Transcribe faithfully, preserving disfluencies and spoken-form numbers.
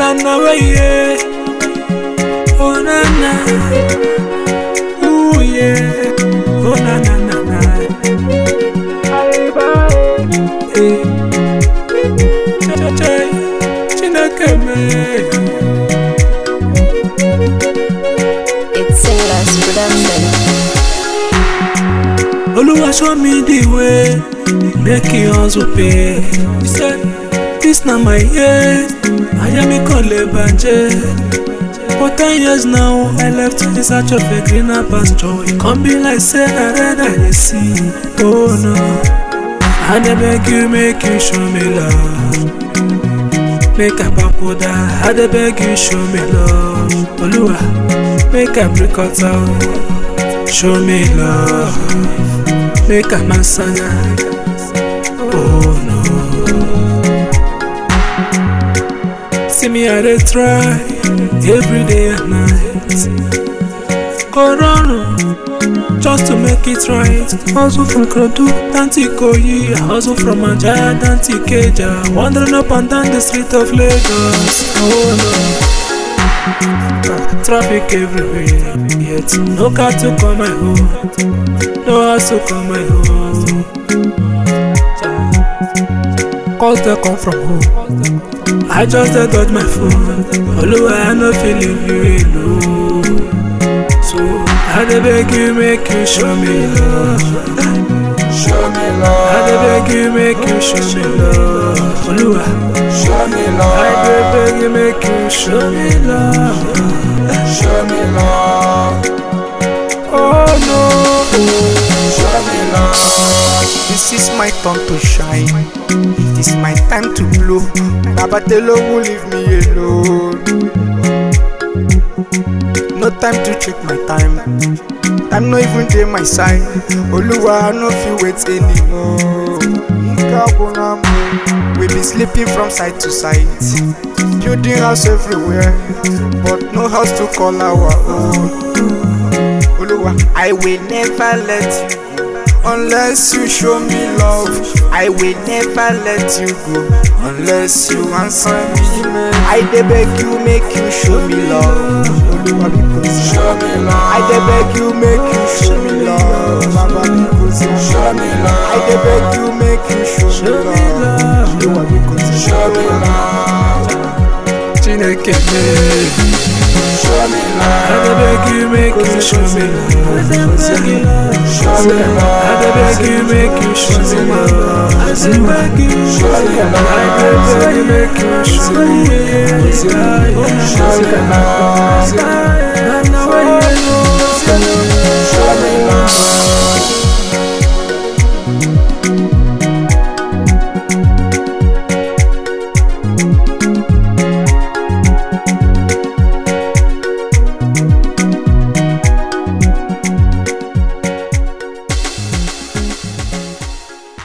na na way, oh na na, ooh yeah, oh na na na na. Hey, cha cha, chineke me. It's Singlers Production. Oluwa show me the way, make it hustle pay. He said, this na my year, I am a banje. For ten years now, I left in search of a greener pasture. It can't be like say I red I see. Oh no, I dey beg you, make you show me love. Make a bakoda, I dey beg you, show me love. Oluwa, make a break out out, show me love. Make a masana, oh no. See me I dey try, every day and night. Corona, just to make it right. Hustle from Krodu, Tanti Koyi. I hustle from Ajah, Tanti Keja. Wandering up and down the street of Lagos. Oh no. Traffic everywhere, yet no car to call my home, no house to call my home. Calls that come from home, I just dey dodge my phone. Oluwa, I no feel leave you alone. So I dey beg you, make you show me love. Show me love. I dey beg you, make you show me love. Oluwa, show me love. I dey beg you, make you show me love. Show me love. Oh no, show me love. This is my turn to shine. It is my time to blow. Babatelo will leave me alone. No time to check my time. Time no even dey my side. Oluwa, I no fit wait anymore. We be sleeping from side to side, building house everywhere, but no house to call our own. Oluwa, I will never let you go unless you show me love. I will never let you go unless you answer me. I dey beg you, make you show me love. Oluwa, because show me love. I dey beg you, make you show me love. Baba, because show me love. I dey beg you, make you show me love. Oluwa, because show me love. Chineke me. Show me love. I dey beg you, make you show me love. Show me love. I dey beg you, make you show me love. I dey beg you, show me love. I dey beg you, make you show me love. Show me love. Na na